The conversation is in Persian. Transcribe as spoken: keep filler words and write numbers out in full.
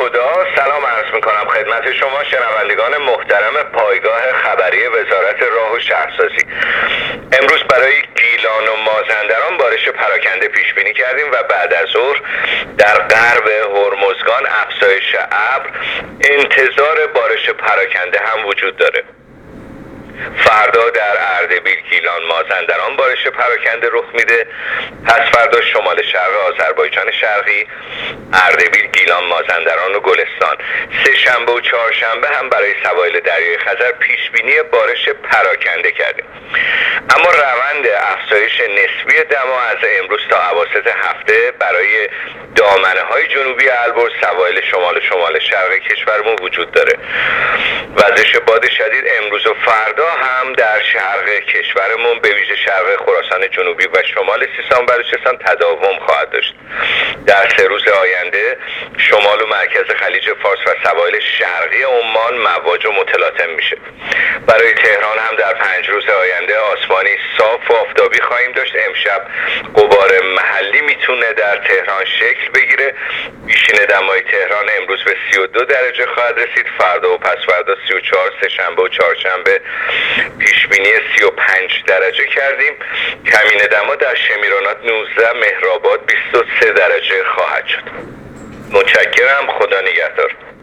خدا. سلام عرض میکنم خدمت شما شنوندگان محترم پایگاه خبری وزارت راه و شهرسازی. امروز برای گیلان و مازندران بارش پراکنده پیش بینی کردیم و بعد از ظهر در غرب هرمزگان افزایش ابر، انتظار بارش پراکنده هم وجود داره. فردا در اردبیل، گیلان، مازندران بارش پراکنده رخ میده. پس فردا شمال شرق آذربایجان شرقی، اردبیل، گیلان، مازندران و گلستان. سه شنبه و چهارشنبه هم برای سواحل دریای خزر پیش بینی بارش پراکنده کردیم. اما روند افزایش نسبی دما از امروز تا اواسط هفته برای دامنه های جنوبی البرز، سواحل شمال و شمال شرق کشورمون وجود داره. وزش باد شدید امروز و فردا هم در شرق کشورمون به ویژه شرق خراسان جنوبی و شمال سیستان و بلوچستان تداوم خواهد داشت. در سه روز آینده شمال و مرکز خلیج فارس و سواحل شرقی عمان مواج و متلاطم میشه. برای تهران هم در پنج روز آینده آسمانی صاف و آفتابی خواهیم داشت. امشب غبار محلی میتونه در تهران شکل بگیره. بیشین دمای تهران امروز به سی و دو درجه خواهد رسید. فردا و پس فردا سی و چهار، سه شنبه و چهارشنبه پیش بینی سی و پنج درجه کردیم. کمین دما در شمیرانات نوزده، مهرآباد بیست و سه درجه خواهد شد. متشکرم. خدا نگهدار.